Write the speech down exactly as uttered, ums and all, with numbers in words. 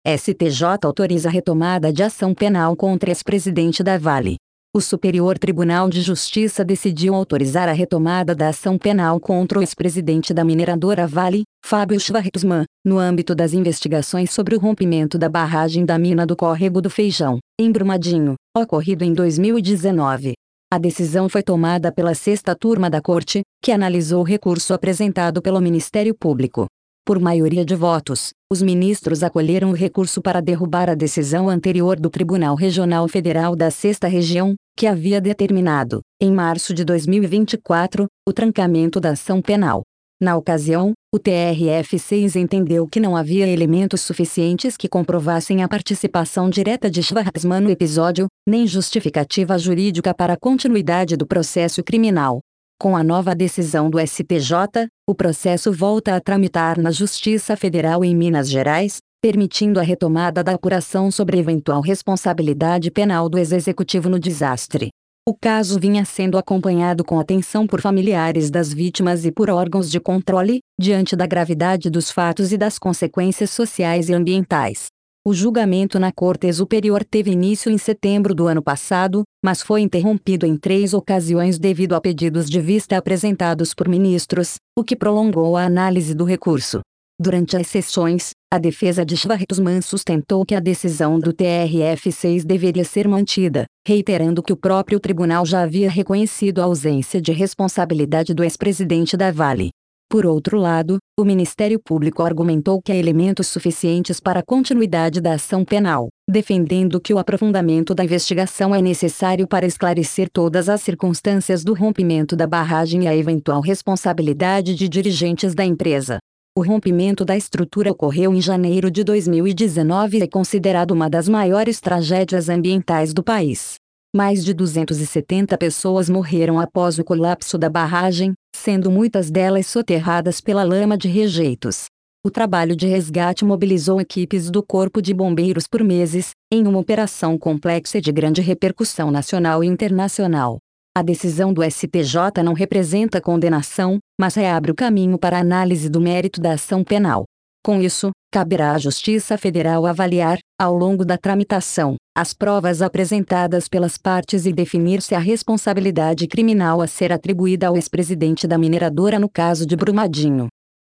S T J autoriza a retomada de ação penal contra ex-presidente da Vale. O Superior Tribunal de Justiça decidiu autorizar a retomada da ação penal contra o ex-presidente da mineradora Vale, Fábio Schvartzman, no âmbito das investigações sobre o rompimento da barragem da mina do Córrego do Feijão, em Brumadinho, ocorrido em dois mil e dezenove. A decisão foi tomada pela sexta turma da Corte, que analisou o recurso apresentado pelo Ministério Público. Por maioria de votos, os ministros acolheram o recurso para derrubar a decisão anterior do Tribunal Regional Federal da Sexta Região, que havia determinado, em março de dois mil e vinte e quatro, o trancamento da ação penal. Na ocasião, o T R F seis entendeu que não havia elementos suficientes que comprovassem a participação direta de Schvartzman no episódio, nem justificativa jurídica para a continuidade do processo criminal. Com a nova decisão do S T J, o processo volta a tramitar na Justiça Federal em Minas Gerais, permitindo a retomada da apuração sobre eventual responsabilidade penal do ex-executivo no desastre. O caso vinha sendo acompanhado com atenção por familiares das vítimas e por órgãos de controle, diante da gravidade dos fatos e das consequências sociais e ambientais. O julgamento na Corte Superior teve início em setembro do ano passado, mas foi interrompido em três ocasiões devido a pedidos de vista apresentados por ministros, o que prolongou a análise do recurso. Durante as sessões, a defesa de Schvartzman sustentou que a decisão do T R F seis deveria ser mantida, reiterando que o próprio tribunal já havia reconhecido a ausência de responsabilidade do ex-presidente da Vale. Por outro lado, o Ministério Público argumentou que há elementos suficientes para a continuidade da ação penal, defendendo que o aprofundamento da investigação é necessário para esclarecer todas as circunstâncias do rompimento da barragem e a eventual responsabilidade de dirigentes da empresa. O rompimento da estrutura ocorreu em janeiro de dois mil e dezenove e é considerado uma das maiores tragédias ambientais do país. Mais de duzentas e setenta pessoas morreram após o colapso da barragem, sendo muitas delas soterradas pela lama de rejeitos. O trabalho de resgate mobilizou equipes do Corpo de Bombeiros por meses, em uma operação complexa e de grande repercussão nacional e internacional. A decisão do S T J não representa condenação, mas reabre o caminho para a análise do mérito da ação penal. Com isso, caberá à Justiça Federal avaliar, ao longo da tramitação, as provas apresentadas pelas partes e definir se a responsabilidade criminal a ser atribuída ao ex-presidente da mineradora no caso de Brumadinho